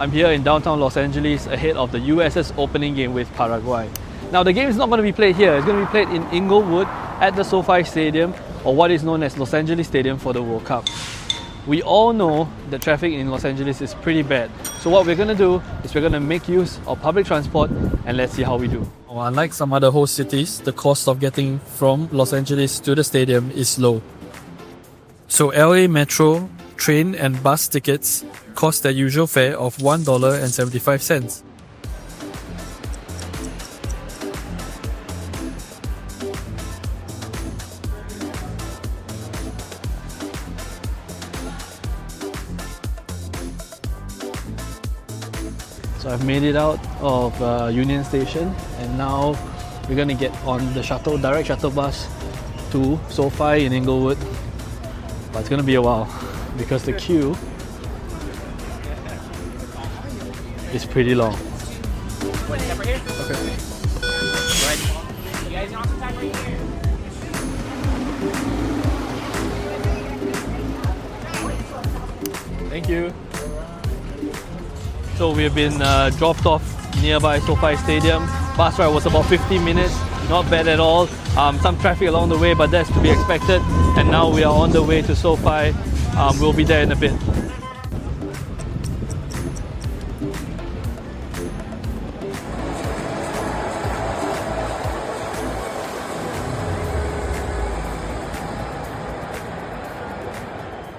I'm here in downtown Los Angeles ahead of the US's opening game with Paraguay. Now the game is not going to be played here, it's going to be played in Inglewood at the SoFi Stadium, or what is known as Los Angeles Stadium for the World Cup. We all know that traffic in Los Angeles is pretty bad. So what we're going to do is we're going to make use of public transport and let's see how we do. Unlike some other host cities, the cost of getting from Los Angeles to the stadium is low. So LA Metro, train and bus tickets cost their usual fare of $1.75. So I've made it out of Union Station and now we're going to get on the shuttle, direct shuttle bus to SoFi in Inglewood. But it's going to be a while because the queue is pretty long. Thank you. So we've been dropped off nearby SoFi Stadium. Bus ride was about 15 minutes, not bad at all. Some traffic along the way, but that's to be expected. And now we are on the way to SoFi. We'll be there in a bit.